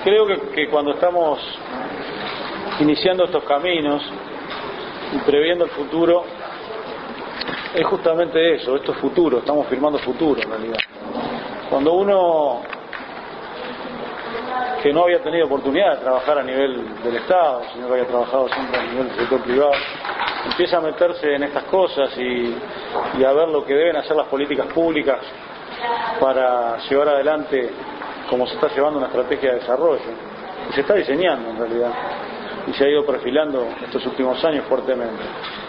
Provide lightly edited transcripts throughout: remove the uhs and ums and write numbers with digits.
Creo que cuando estamos iniciando estos caminos y previendo el futuro, es justamente eso, esto es futuro, estamos firmando futuro en realidad. Cuando uno que no había tenido oportunidad de trabajar a nivel del Estado, sino que había trabajado siempre a nivel del sector privado, empieza a meterse en estas cosas y a ver lo que deben hacer las políticas públicas para llevar adelante como se está llevando una estrategia de desarrollo, y se está diseñando en realidad, y se ha ido perfilando estos últimos años fuertemente.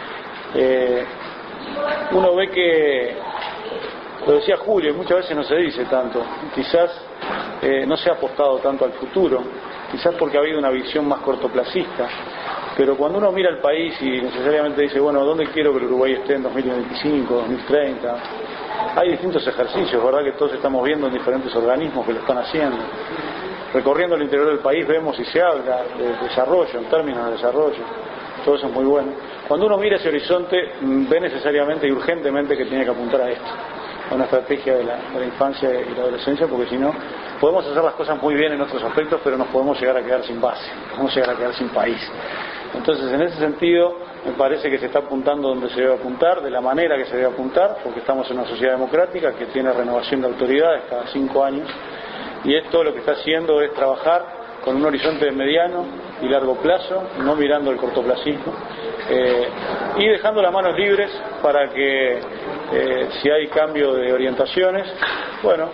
Uno ve que, lo decía Julio, y muchas veces no se dice tanto, quizás no se ha apostado tanto al futuro, quizás porque ha habido una visión más cortoplacista, pero cuando uno mira el país y necesariamente dice, bueno, ¿dónde quiero que el Uruguay esté en 2025, 2030? Hay distintos ejercicios, ¿verdad? Que todos estamos viendo en diferentes organismos que lo están haciendo. Recorriendo el interior del país vemos y se habla de desarrollo, en términos de desarrollo. Todo eso es muy bueno. Cuando uno mira ese horizonte, ve necesariamente y urgentemente que tiene que apuntar a esto, a una estrategia de la infancia y la adolescencia, porque si no, podemos hacer las cosas muy bien en otros aspectos, pero nos podemos llegar a quedar sin base, podemos llegar a quedar sin país. Entonces, en ese sentido, me parece que se está apuntando donde se debe apuntar, de la manera que se debe apuntar, porque estamos en una sociedad democrática que tiene renovación de autoridades cada 5 años, y esto lo que está haciendo es trabajar con un horizonte de mediano y largo plazo, no mirando el cortoplacismo, y dejando las manos libres para que si hay cambio de orientaciones, bueno,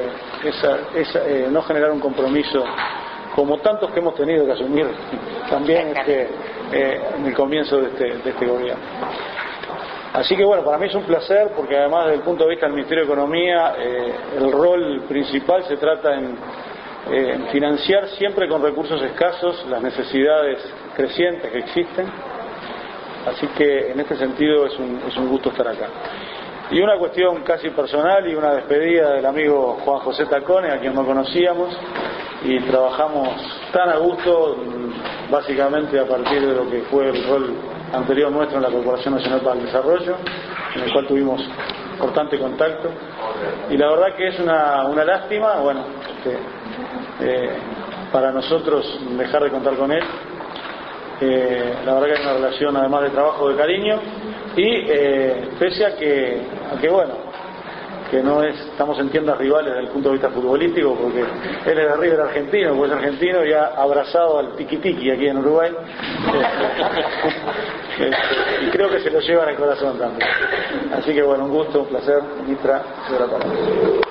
no generar un compromiso como tantos que hemos tenido que asumir también en el comienzo de este gobierno. Así que bueno, para mí es un placer, porque además desde el punto de vista del Ministerio de Economía, el rol principal se trata en financiar siempre con recursos escasos las necesidades crecientes que existen. Así que en este sentido es un gusto estar acá. Y una cuestión casi personal y una despedida del amigo Juan José Tacone, a quien no conocíamos, y trabajamos tan a gusto, básicamente a partir de lo que fue el rol anterior nuestro en la Corporación Nacional para el Desarrollo, en el cual tuvimos importante contacto, y la verdad que es una lástima, bueno, para nosotros dejar de contar con él. La verdad que hay una relación además de trabajo, de cariño, y pese a que bueno, que no estamos en tiendas rivales desde el punto de vista futbolístico, porque él es de River argentino, pues es argentino y ha abrazado al tiki-tiki aquí en Uruguay, y creo que se lo lleva en el corazón también. Así que bueno, un gusto, un placer, ministra, de la palabra.